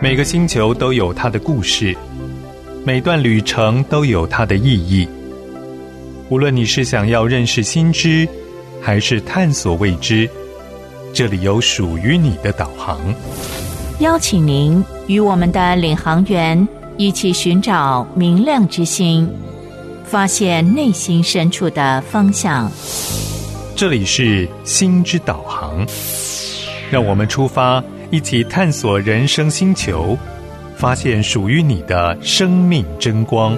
每个星球都有它的故事，每段旅程都有它的意义。无论你是想要认识新知，还是探索未知，这里有属于你的导航。 邀请您与我们的领航员一起寻找明亮之星，发现内心深处的方向。 这里是心之导航，让我们出发，一起探索人生星球，发现属于你的生命真光。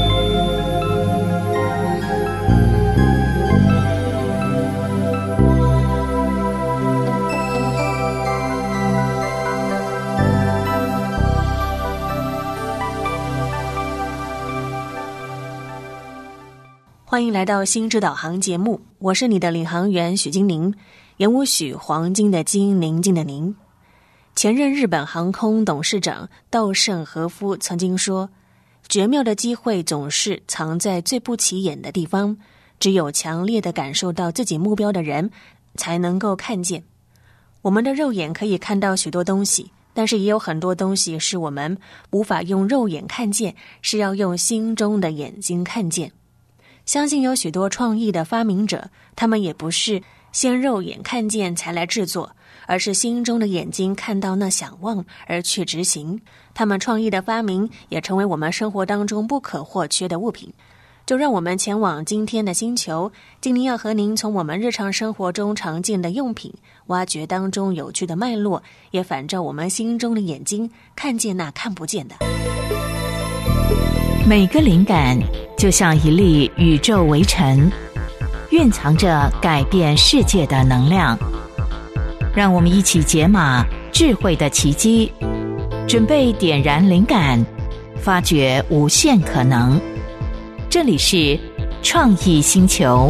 欢迎来到心之导航节目，我是你的领航员许金宁，言无许，黄金的金，宁静的宁。前任日本航空董事长稻盛和夫曾经说，绝妙的机会总是藏在最不起眼的地方，只有强烈地感受到自己目标的人才能够看见。我们的肉眼可以看到许多东西，但是也有很多东西是我们无法用肉眼看见，是要用心中的眼睛看见。相信有许多创意的发明者，他们也不是先肉眼看见才来制作，而是心中的眼睛看到那想望而去执行。他们创意的发明也成为我们生活当中不可或缺的物品。就让我们前往今天的星球，今天要和您从我们日常生活中常见的用品，挖掘当中有趣的脉络，也反照我们心中的眼睛，看见那看不见的。 每个灵感就像一粒宇宙微尘，蕴藏着改变世界的能量。让我们一起解码智慧的奇迹，准备点燃灵感，发掘无限可能。这里是创意星球。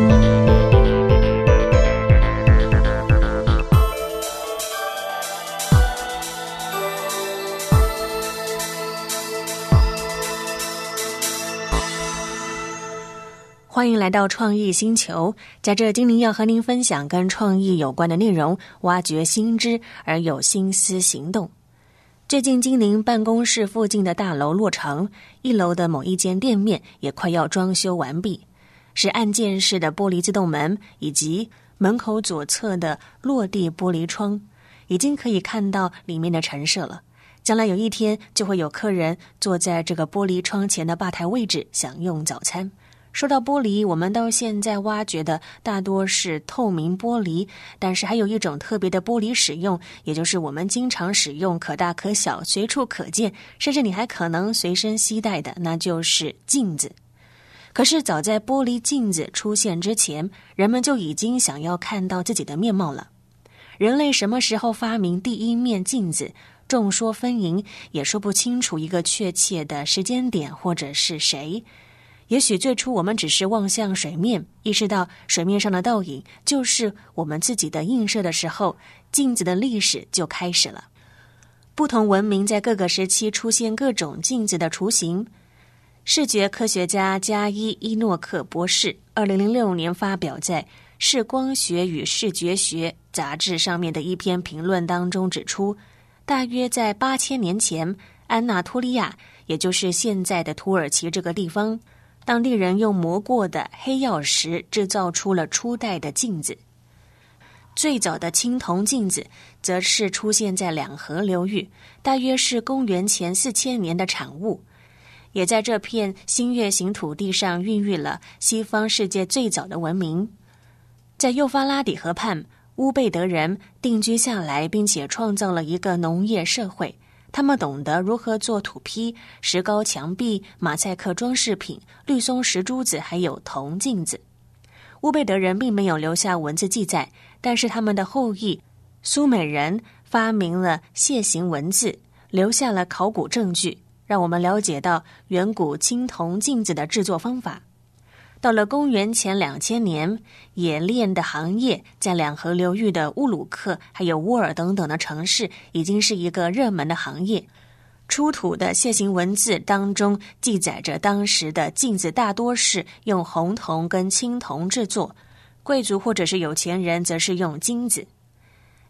欢迎来到创意星球，在这金宁要和您分享跟创意有关的内容，挖掘新知而有心思行动。最近金宁办公室附近的大楼落成，1楼的某一间店面也快要装修完毕，是按键式的玻璃自动门以及门口左侧的落地玻璃窗，已经可以看到里面的陈设了。将来有一天就会有客人坐在这个玻璃窗前的吧台位置享用早餐。说到玻璃，我们到现在挖掘的大多是透明玻璃，但是还有一种特别的玻璃使用，也就是我们经常使用，可大可小，随处可见，甚至你还可能随身携带的，那就是镜子。可是早在玻璃镜子出现之前，人们就已经想要看到自己的面貌了。人类什么时候发明第一面镜子，众说纷纭，也说不清楚一个确切的时间点或者是谁。也许最初我们只是望向水面，意识到水面上的倒影就是我们自己的映射的时候，镜子的历史就开始了。不同文明在各个时期出现各种镜子的雏形。视觉科学家加伊诺克博士2006年发表在《视光学与视觉学》杂志上面的一篇评论当中指出，大约在8000年前，安纳托利亚，也就是现在的土耳其这个地方，当地人用磨过的黑曜石制造出了初代的镜子。最早的青铜镜子则是出现在两河流域，大约是公元前4000年的产物，也在这片新月形土地上孕育了西方世界最早的文明。在幼发拉底河畔，乌贝德人定居下来，并且创造了一个农业社会。他们懂得如何做土坯、石膏墙壁、马赛克装饰品、绿松石珠子，还有铜镜子。乌贝德人并没有留下文字记载，但是他们的后裔苏美人发明了楔形文字，留下了考古证据，让我们了解到远古青铜镜子的制作方法。到了公元前2000年，冶炼的行业在两河流域的乌鲁克还有乌尔等等的城市已经是一个热门的行业。出土的楔形文字当中记载着当时的镜子大多是用红铜跟青铜制作，贵族或者是有钱人则是用金子。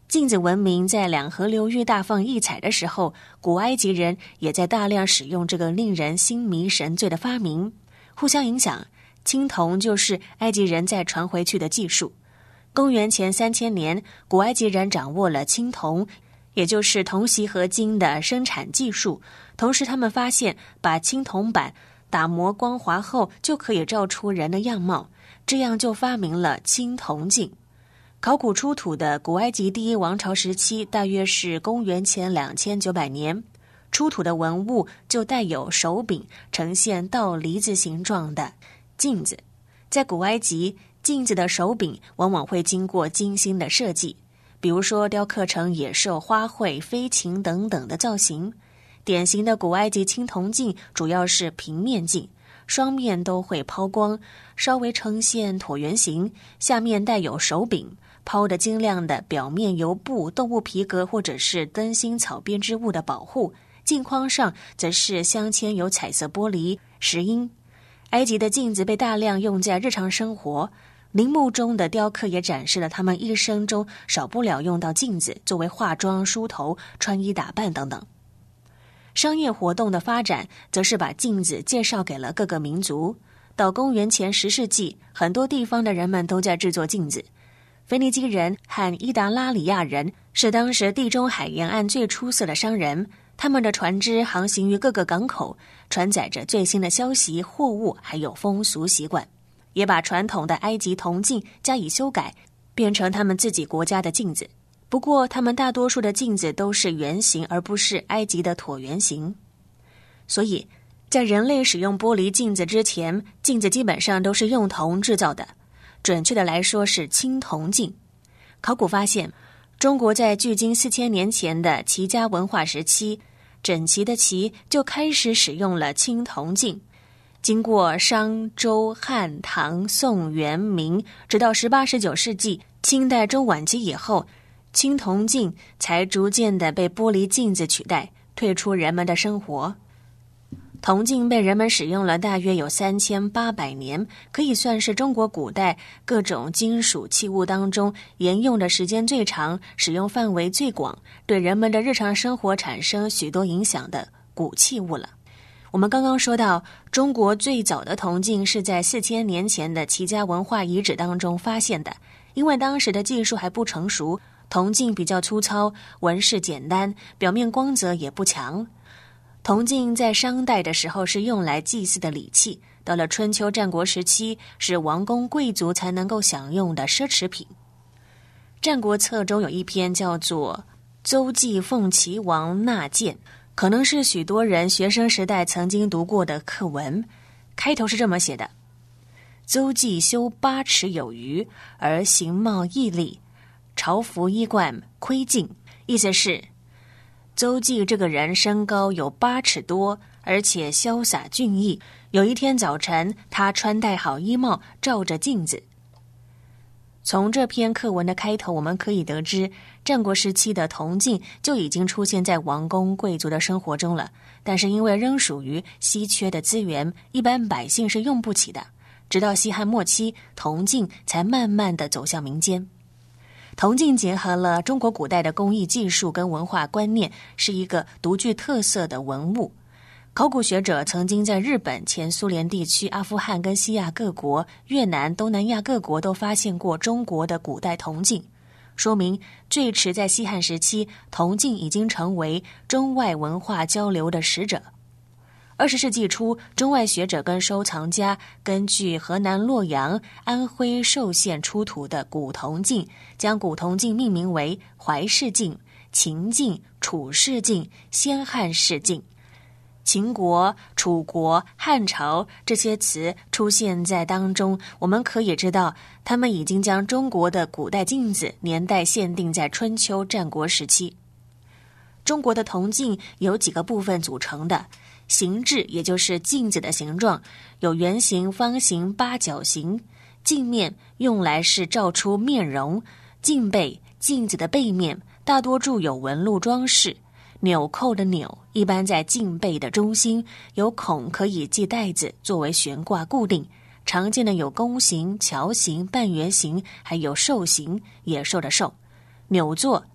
镜子文明在两河流域大放异彩的时候，古埃及人也在大量使用这个令人心迷神醉的发明，互相影响。青铜就是埃及人再传回去的技术。公元前3000年，古埃及人掌握了青铜，也就是铜锡合金的生产技术。同时他们发现把青铜板打磨光滑后就可以照出人的样貌，这样就发明了青铜镜。考古出土的古埃及第一王朝时期大约是公元前2900年，出土的文物就带有手柄呈现倒梨子形状的镜子。在古埃及，镜子的手柄往往会经过精心的设计，比如说雕刻成野兽、花卉、飞禽等等的造型。典型的古埃及青铜镜主要是平面镜，双面都会抛光，稍微呈现椭圆形，下面带有手柄，抛得晶亮的表面由布、动物皮革或者是灯芯草编织物的保护，镜框上则是镶嵌有彩色玻璃、石英。埃及的镜子被大量用在日常生活，陵墓中的雕刻也展示了他们一生中少不了用到镜子，作为化妆、梳头、穿衣打扮等等。商业活动的发展则是把镜子介绍给了各个民族。到公元前10世纪，很多地方的人们都在制作镜子。腓尼基人和伊达拉里亚人是当时地中海沿岸最出色的商人，他们的船只航行于各个港口，传载着最新的消息、货物还有风俗习惯，也把传统的埃及铜镜加以修改，变成他们自己国家的镜子。不过他们大多数的镜子都是圆形，而不是埃及的椭圆形。所以在人类使用玻璃镜子之前，镜子基本上都是用铜制造的，准确的来说是青铜镜。考古发现，中国在距今4000年前的齐家文化时期，整齐的齐就开始使用了青铜镜。经过商、周、汉、唐、宋、元、明，直到18、19世纪，清代中晚期以后，青铜镜才逐渐的被玻璃镜子取代，退出人们的生活。铜镜被人们使用了大约有3800年，可以算是中国古代各种金属器物当中沿用的时间最长、使用范围最广、对人们的日常生活产生许多影响的古器物了。我们刚刚说到，中国最早的铜镜是在4000年前的齐家文化遗址当中发现的，因为当时的技术还不成熟，铜镜比较粗糙，纹饰简单，表面光泽也不强。铜镜在商代的时候是用来祭祀的礼器，到了春秋战国时期，是王公贵族才能够享用的奢侈品。战国策中有一篇叫做《邹忌奉齐王纳谏》，可能是许多人学生时代曾经读过的课文。开头是这么写的：邹忌修8尺有余，而形貌毅力，朝服衣冠窥镜。意思是邹忌这个人身高有8尺多，而且潇洒俊逸。有一天早晨，他穿戴好衣帽，照着镜子。从这篇课文的开头，我们可以得知，战国时期的铜镜就已经出现在王公贵族的生活中了，但是因为仍属于稀缺的资源，一般百姓是用不起的。直到西汉末期，铜镜才慢慢地走向民间。铜镜结合了中国古代的工艺技术跟文化观念，是一个独具特色的文物。考古学者曾经在日本、前苏联地区、阿富汗跟西亚各国、越南、东南亚各国都发现过中国的古代铜镜，说明最迟在西汉时期，铜镜已经成为中外文化交流的使者。20世纪初，中外学者跟收藏家根据河南洛阳、安徽寿县出土的古铜镜，将古铜镜命名为怀氏镜、秦镜、楚氏镜、先汉氏镜。秦国、楚国、汉朝这些词出现在当中，我们可以知道，他们已经将中国的古代镜子年代限定在春秋战国时期。中国的铜镜有几个部分组成的，形制也就是镜子的形状，有圆形、方形、八角形。镜面用来是照出面容，镜背、镜子的背面大多铸有纹路装饰。纽扣的纽一般在镜背的中心，有孔可以系带子作为悬挂固定。常见的有弓形、桥形、半圆形，还有兽形，野兽的兽。纽座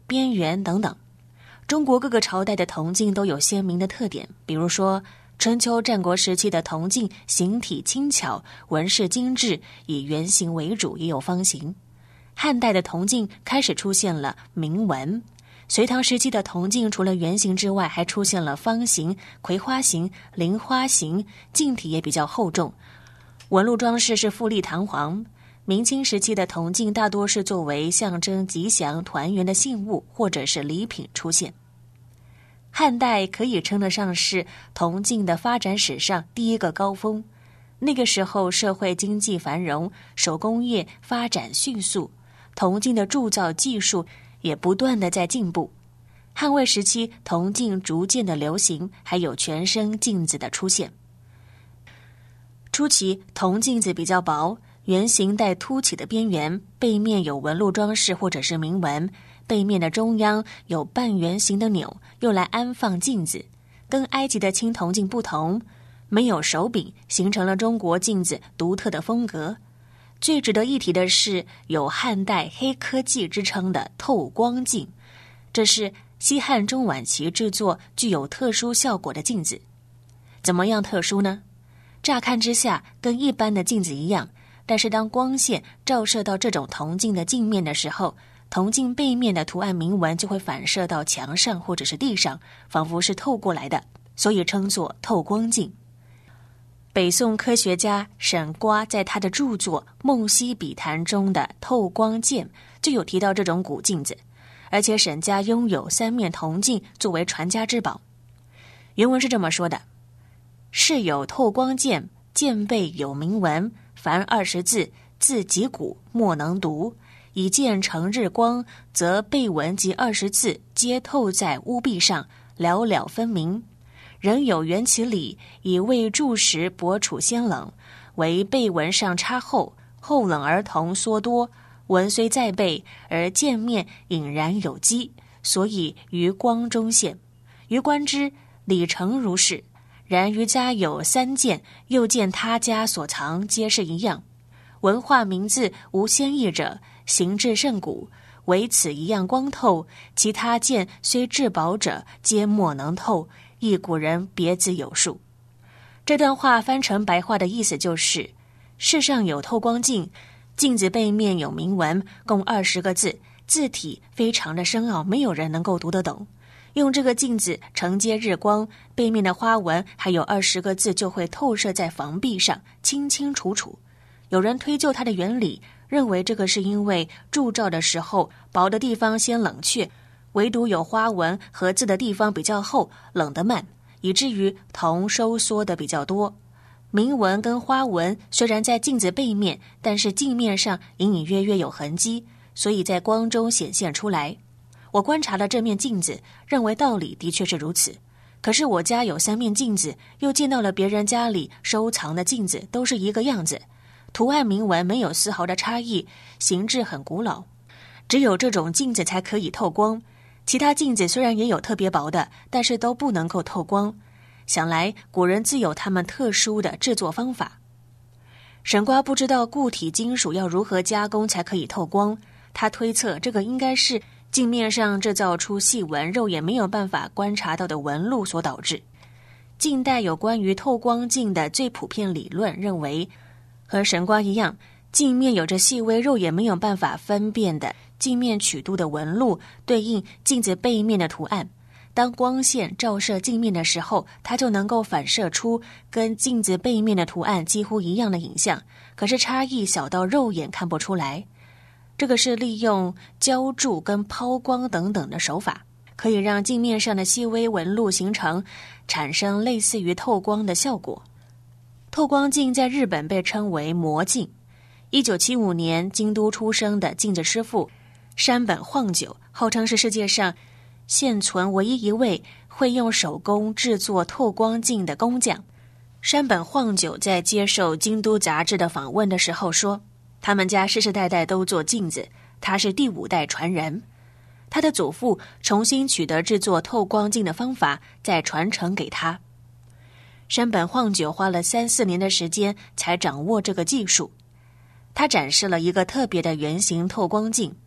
边缘等等。中国各个朝代的铜镜都有鲜明的特点，比如说春秋战国时期的铜镜形体轻巧，纹饰精致，以圆形为主，也有方形。汉代的铜镜开始出现了铭文，隋唐时期的铜镜除了圆形之外，还出现了方形、葵花形、菱花形，镜体也比较厚重，纹路装饰是富丽堂皇。明清时期的铜镜大多是作为象征吉祥团圆的信物或者是礼品出现。汉代可以称得上是铜镜的发展史上第一个高峰，那个时候社会经济繁荣，手工业发展迅速，铜镜的铸造技术也不断的在进步。汉魏时期铜镜逐渐的流行，还有全身镜子的出现。初期铜镜子比较薄，圆形带凸起的边缘，背面有纹路装饰或者是铭文，背面的中央有半圆形的钮，用来安放镜子。跟埃及的青铜镜不同，没有手柄，形成了中国镜子独特的风格。最值得一提的是有汉代黑科技之称的透光镜，这是西汉中晚期制作具有特殊效果的镜子。怎么样特殊呢？乍看之下跟一般的镜子一样，但是当光线照射到这种铜镜的镜面的时候，铜镜背面的图案铭文就会反射到墙上或者是地上，仿佛是透过来的，所以称作透光镜。北宋科学家沈瓜在他的著作《梦溪笔谈》中的透光剑就有提到这种古镜子，而且沈家拥有3面铜镜作为传家之宝。原文是这么说的：是有透光剑，剑背有铭文，凡20字，字极古，莫能读。以剑成日光，则背文及20字皆透在屋壁上，了了分明。仍有缘其理，以为铸时薄处先冷，为背文上插厚，厚冷而铜缩多，文虽在背，而剑面隐然有机，所以于光中现。于观之，理成如是。然于家有3件，又见他家所藏，皆是一样。文化名字无先异者，形制甚古，唯此一样光透，其他剑虽至薄者，皆莫能透，亦古人别字有数。这段话翻成白话的意思就是：世上有透光镜，镜子背面有铭文，共20个字，字体非常的深奥，没有人能够读得懂。用这个镜子承接日光，背面的花纹还有20个字就会透射在房壁上，清清楚楚。有人推究它的原理，认为这个是因为铸造的时候薄的地方先冷却，唯独有花纹和字的地方比较厚，冷得慢，以至于铜收缩的比较多。铭文跟花纹虽然在镜子背面，但是镜面上隐隐约约有痕迹，所以在光中显现出来。我观察了这面镜子，认为道理的确是如此。可是我家有3面镜子，又见到了别人家里收藏的镜子，都是一个样子，图案铭文没有丝毫的差异，形制很古老。只有这种镜子才可以透光，其他镜子虽然也有特别薄的，但是都不能够透光。想来古人自有他们特殊的制作方法。沈瓜不知道固体金属要如何加工才可以透光，他推测这个应该是镜面上制造出细纹，肉眼没有办法观察到的纹路所导致。近代有关于透光镜的最普遍理论认为，和沈瓜一样，镜面有着细微肉眼没有办法分辨的镜面曲度的纹路，对应镜子背面的图案。当光线照射镜面的时候，它就能够反射出跟镜子背面的图案几乎一样的影像，可是差异小到肉眼看不出来。这个是利用浇铸跟抛光等等的手法，可以让镜面上的细微纹路产生类似于透光的效果。透光镜在日本被称为魔镜。1975年京都出生的镜子师傅山本晃久，号称是世界上现存唯一一位会用手工制作透光镜的工匠。山本晃久在接受京都杂志的访问的时候说，他们家世世代代都做镜子，他是第5代传人。他的祖父重新取得制作透光镜的方法，再传承给他。山本晃久花了3-4年的时间才掌握这个技术。他展示了一个特别的圆形透光镜，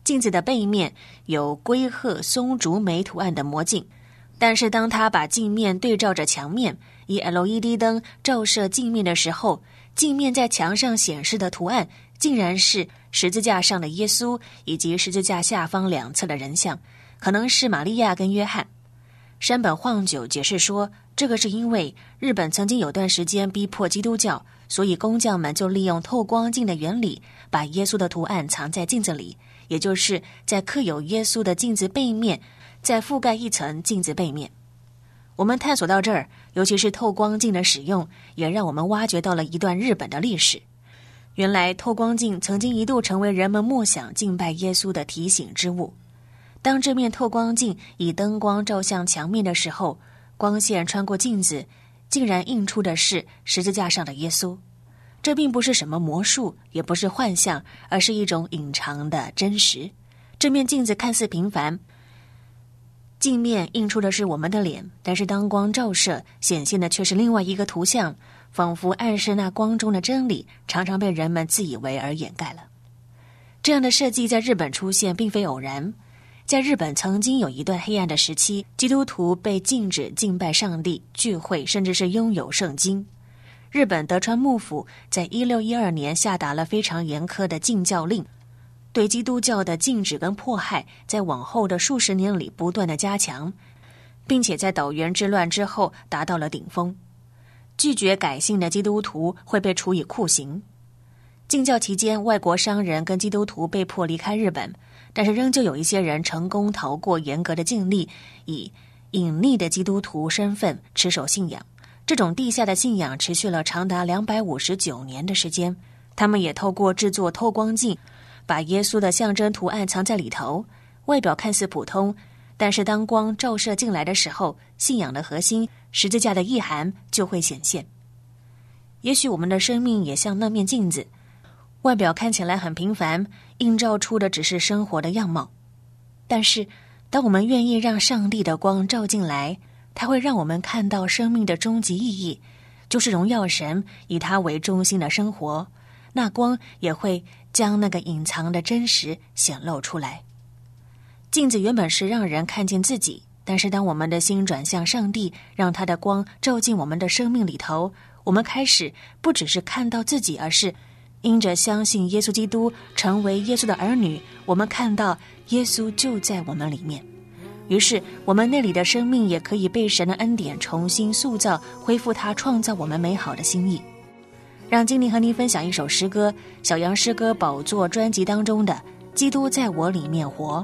镜子的背面有龟鹤、松竹梅图案的魔镜，但是当他把镜面对照着墙面，以 LED 灯照射镜面的时候，镜面在墙上显示的图案竟然是十字架上的耶稣以及十字架下方两侧的人像，可能是玛利亚跟约翰。山本晃久解释说，这个是因为日本曾经有段时间逼迫基督教，所以工匠们就利用透光镜的原理，把耶稣的图案藏在镜子里，也就是在刻有耶稣的镜子背面再覆盖一层镜子背面。我们探索到这儿，尤其是透光镜的使用，也让我们挖掘到了一段日本的历史。原来透光镜曾经一度成为人们默想敬拜耶稣的提醒之物。当这面透光镜以灯光照向墙面的时候，光线穿过镜子，竟然映出的是十字架上的耶稣。这并不是什么魔术，也不是幻象，而是一种隐藏的真实。这面镜子看似平凡，镜面映出的是我们的脸，但是当光照射，显现的却是另外一个图像，仿佛暗示那光中的真理常常被人们自以为而掩盖了。这样的设计在日本出现并非偶然。在日本曾经有一段黑暗的时期，基督徒被禁止敬拜上帝、聚会，甚至是拥有圣经。日本德川幕府在1612年下达了非常严苛的禁教令，对基督教的禁止跟迫害在往后的数十年里不断的加强，并且在岛原之乱之后达到了顶峰。拒绝改信的基督徒会被处以酷刑。禁教期间，外国商人跟基督徒被迫离开日本，但是仍旧有一些人成功逃过严格的禁令，以隐匿的基督徒身份持守信仰。这种地下的信仰持续了长达259年的时间。他们也透过制作透光镜，把耶稣的象征图案藏在里头，外表看似普通，但是当光照射进来的时候，信仰的核心十字架的意涵就会显现。也许我们的生命也像那面镜子，外表看起来很平凡，映照出的只是生活的样貌。但是当我们愿意让上帝的光照进来，它会让我们看到生命的终极意义，就是荣耀神，以它为中心的生活。那光也会将那个隐藏的真实显露出来。镜子原本是让人看见自己，但是当我们的心转向上帝，让他的光照进我们的生命里头，我们开始不只是看到自己，而是因着相信耶稣基督，成为耶稣的儿女，我们看到耶稣就在我们里面。于是我们内里的生命也可以被神的恩典重新塑造，恢复他创造我们美好的心意。让精灵和您分享一首诗歌，小羊诗歌宝座专辑当中的《基督在我里面活》。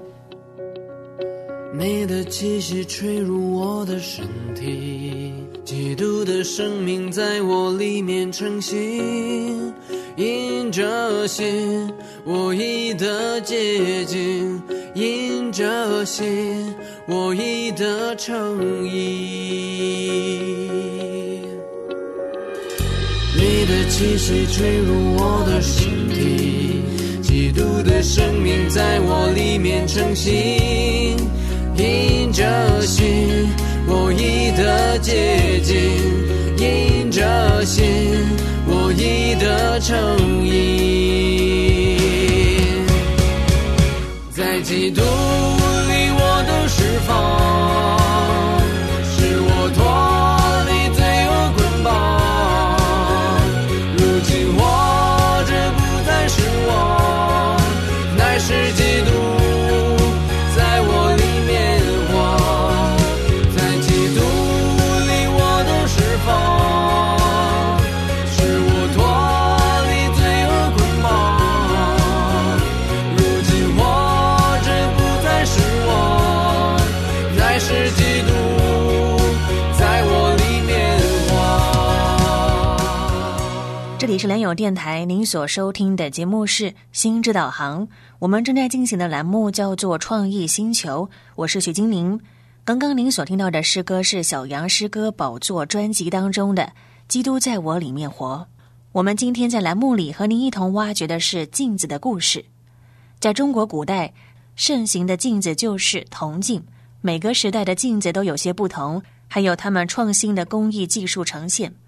你的气息吹入我的身体，基督的生命在我里面成型，因着信我已得洁净，因着信我已得称义。你的气息吹入我的身体，基督的生命在我里面成型，因着信我已得洁净，因着信我已得称义。在基督里我都释放，使我脱离罪恶捆绑。如今我这不再是我，乃是基督在我里面活。在基督里我都释放，使我脱离罪恶捆绑。如今我这不再是我，乃是基督在我里面活。 这里是良友电台，您所收听的节目是心之导航。我们正在进行的栏目叫做创意星球，我是许金玲。刚刚您所听到的诗歌是小羊诗歌宝座专辑当中的《基督在我里面活》。我们今天在栏目里和您一同挖掘的是镜子的故事。在中国古代，盛行的镜子就是铜镜，每个时代的镜子都有些不同，还有他们创新的工艺技术呈现。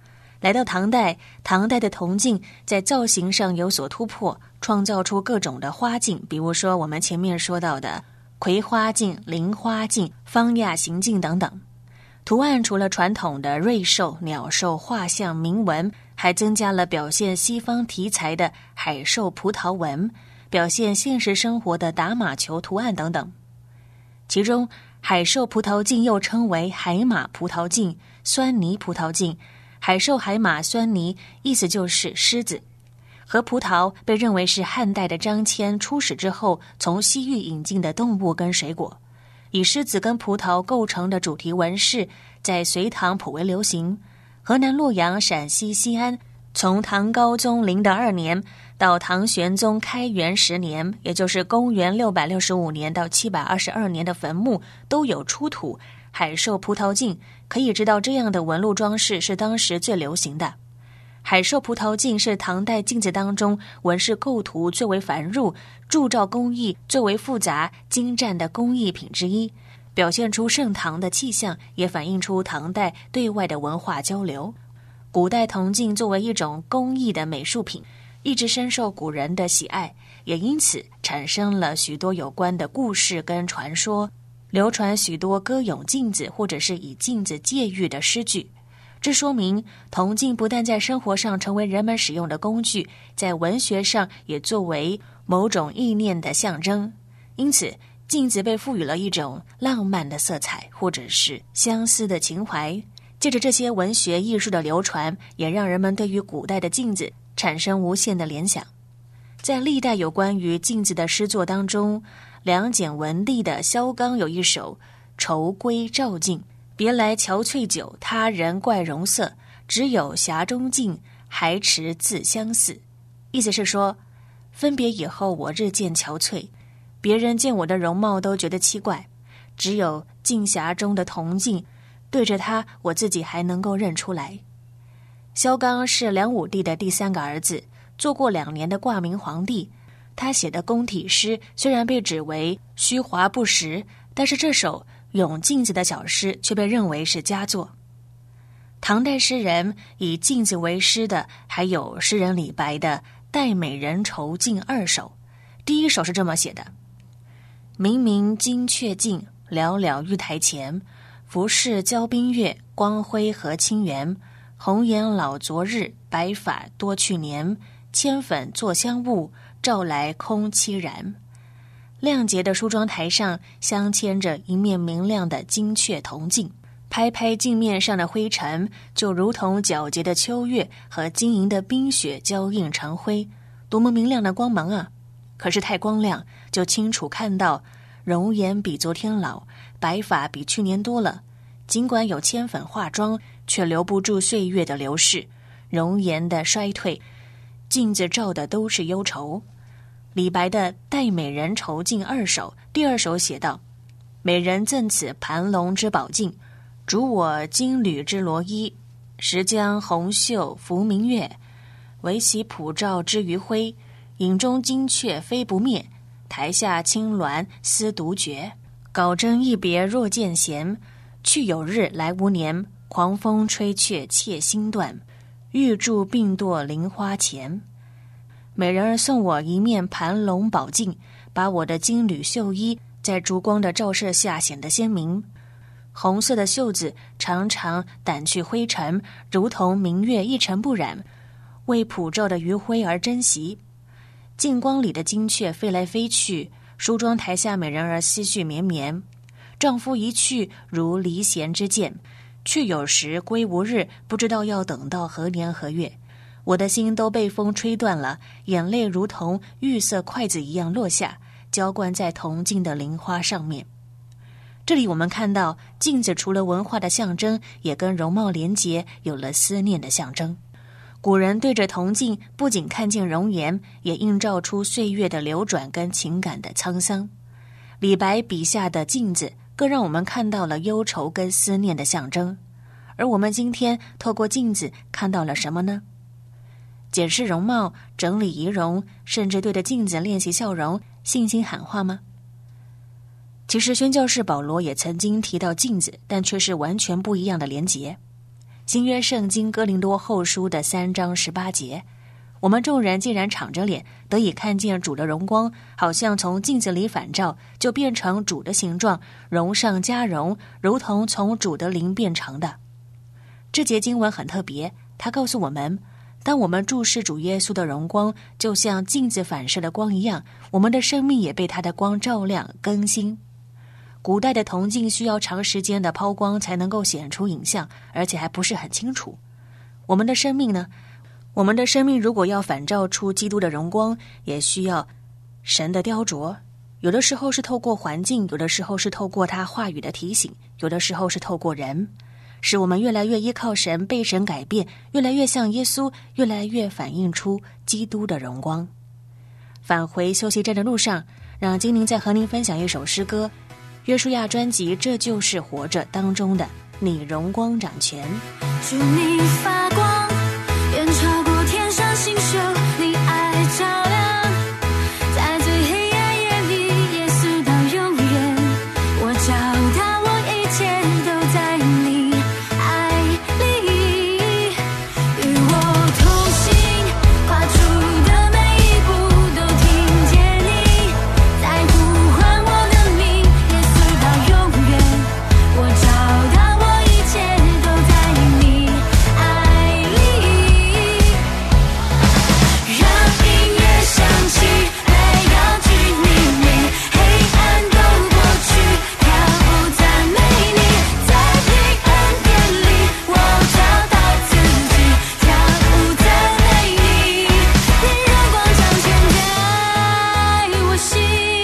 来到唐代，唐代的铜镜在造型上有所突破，创造出各种的花镜，比如说我们前面说到的葵花镜、菱花镜、方亚形镜等等。图案除了传统的瑞兽、鸟兽、画像、铭文，还增加了表现西方题材的海兽葡萄纹，表现现实生活的打马球图案等等。其中海兽葡萄镜又称为海马葡萄镜、酸泥葡萄镜。海兽、海马、酸泥意思就是狮子，和葡萄被认为是汉代的张骞出使之后从西域引进的动物跟水果。以狮子跟葡萄构成的主题纹饰在隋唐颇为流行。河南洛阳、陕西西安从唐高宗麟德2年到唐玄宗开元10年，也就是公元665年到722年的坟墓都有出土海兽葡萄镜，可以知道这样的纹路装饰是当时最流行的。海兽葡萄镜是唐代镜子当中纹饰构图最为繁缛、铸造工艺最为复杂精湛的工艺品之一，表现出盛唐的气象，也反映出唐代对外的文化交流。古代铜镜作为一种工艺的美术品，一直深受古人的喜爱，也因此产生了许多有关的故事跟传说，流传许多歌咏镜子或者是以镜子借喻的诗句。这说明铜镜不但在生活上成为人们使用的工具，在文学上也作为某种意念的象征。因此镜子被赋予了一种浪漫的色彩，或者是相思的情怀。借着这些文学艺术的流传，也让人们对于古代的镜子产生无限的联想。在历代有关于镜子的诗作当中，梁简文帝的萧纲有一首愁归照镜，别来憔悴酒，他人怪容色，只有匣中镜，还持自相似。意思是说，分别以后我日渐憔悴，别人见我的容貌都觉得奇怪，只有镜匣中的铜镜，对着它我自己还能够认出来。萧纲是梁武帝的第3个儿子，做过2年的挂名皇帝。他写的宫体诗虽然被指为虚华不实，但是这首咏镜子的小诗却被认为是佳作。唐代诗人以镜子为诗的还有诗人李白的《戴美人愁镜2首。第一首是这么写的：明明金阙镜，寥寥玉台前，浮世交冰月，光辉和清源。红颜老昨日，白发多去年。铅粉作香雾，照来空凄然。亮洁的梳妆台上镶嵌着一面明亮的金阙铜镜，拍拍镜面上的灰尘，就如同皎洁的秋月和晶莹的冰雪交映成辉，多么明亮的光芒啊！可是太光亮，就清楚看到容颜比昨天老，白发比去年多了。尽管有铅粉化妆，却留不住岁月的流逝，容颜的衰退，镜子照的都是忧愁。李白的《戴美人愁镜2首第2首写道：美人赠此盘龙之宝镜，主我金缕之罗衣，时将红袖拂明月，唯喜普照之余晖，影中金阙飞不灭，台下青鸾思独绝。稿征一别若见闲，去有日来无年，狂风吹却妾心断，玉柱并堕菱花前。美人儿送我一面盘龙宝镜，把我的金缕绣衣在烛光的照射下显得鲜明。红色的袖子常常掸去灰尘，如同明月一尘不染，为普照的余晖而珍惜。镜光里的金阙飞来飞去，梳妆台下美人儿思绪绵绵。丈夫一去如离弦之箭，去有时归无日，不知道要等到何年何月。我的心都被风吹断了，眼泪如同玉色筷子一样落下，浇灌在铜镜的菱花上面。这里我们看到镜子除了文化的象征，也跟容貌连结，有了思念的象征。古人对着铜镜不仅看见容颜，也映照出岁月的流转跟情感的沧桑。李白笔下的镜子更让我们看到了忧愁跟思念的象征。而我们今天透过镜子看到了什么呢？检视容貌，整理仪容，甚至对着镜子练习笑容，信心喊话吗？其实宣教士保罗也曾经提到镜子，但却是完全不一样的连结。 新约圣经哥林多后书的3章18节，我们众人既然敞着脸得以看见主的荣光，好像从镜子里反照，就变成主的形状，荣上加荣，如同从主的灵变成的。这节经文很特别，它告诉我们，当我们注视主耶稣的荣光，就像镜子反射的光一样，我们的生命也被他的光照亮更新。古代的铜镜需要长时间的抛光才能够显出影像，而且还不是很清楚。我们的生命呢？我们的生命如果要反照出基督的荣光，也需要神的雕琢。有的时候是透过环境，有的时候是透过他话语的提醒，有的时候是透过人，使我们越来越依靠神，被神改变，越来越像耶稣，越来越反映出基督的荣光。返回休息站的路上，让金宁再和您分享一首诗歌，约书亚专辑《这就是活着》当中的你荣光掌权。 祝你发光，远超过天上星宿，你爱照亮，在最黑暗夜里，耶稣到永远，我找到我一切都在你爱里，与我同行，跨出的每一步都听见你在呼唤我的名，耶稣到永远，我找到我一切都在你爱里，让音乐响起来高举你名，黑暗都过去，跳舞赞美你，在你恩典里我找到自己，跳舞赞美你，你荣光掌权在我心，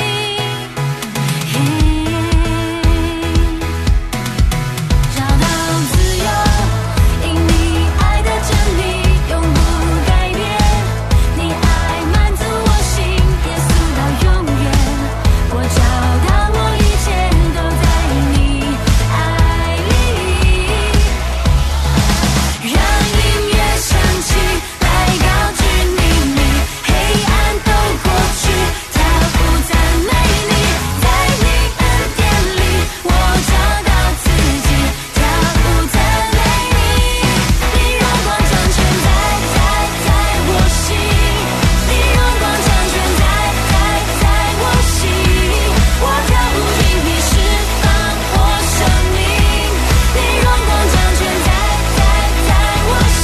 找到自由，因你爱的真理永不改变，你爱满足我心，耶稣到永远，我找到我一切都在你爱里，让音乐响起来高举你名，黑暗都过去，跳舞赞美你，在你恩典里我找到自己，跳舞赞美你，你荣光掌权在我心，你荣光掌权在我心，我跳舞因你释放我生命，你荣光掌权在我心。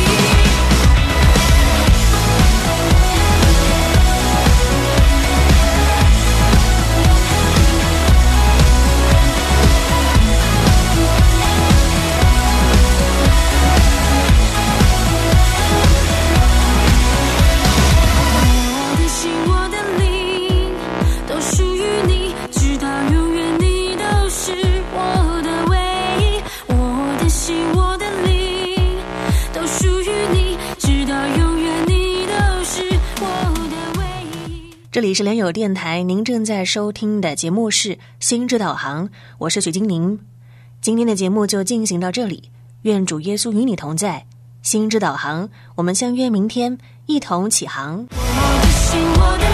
我的心，我的灵，都属于你，直到永远，你都是我的唯一。我的心，我的灵，都属于你，直到永远，你都是我的唯一。 这里是联友电台，您正在收听的节目是心之导航，我是许金宁。今天的节目就进行到这里，愿主耶稣与你同在。心之导航，我们相约明天，一同起航。 我的心，我的